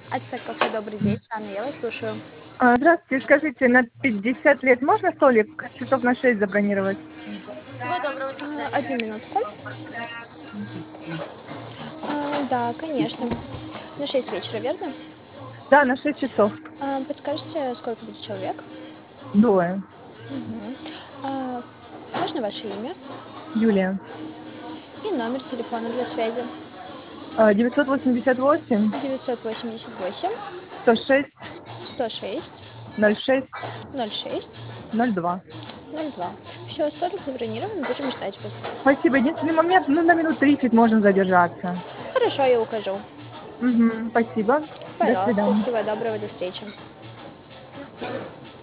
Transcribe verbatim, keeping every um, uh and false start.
Ацтек кафе, добрый день, с вами, я вас слушаю. А, Здравствуйте, скажите, на пятьдесят лет можно столик часов на шесть забронировать? Всего доброго, до свидания. Одну минутку. А, да, конечно. На шесть вечера, верно? Да, на шесть часов. А, подскажите, сколько будет человек? Двое. Мгм. А, можно ваше имя Юлия. и номер телефона для связи? А, девятьсот восемьдесят восемь девятьсот восемьдесят восемь сто шесть сто шесть ноль шесть ноль шесть ноль два. ноль два. Все, столик забронирован, будем ждать вас. Спасибо. Единственный момент, ну на минут тридцать можно задержаться. Хорошо, я укажу. Угу, спасибо. До Пожалуйста, свидания. всего доброго, до встречи.